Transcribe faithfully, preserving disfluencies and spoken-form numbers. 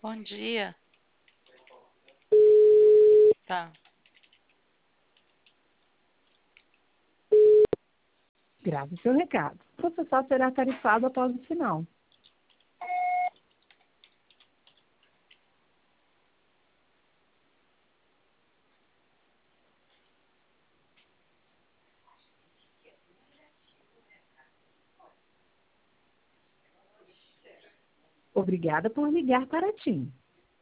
Bom dia. Tá. Grave seu recado. O processado será tarifado após o sinal. Obrigada por ligar para a TIM.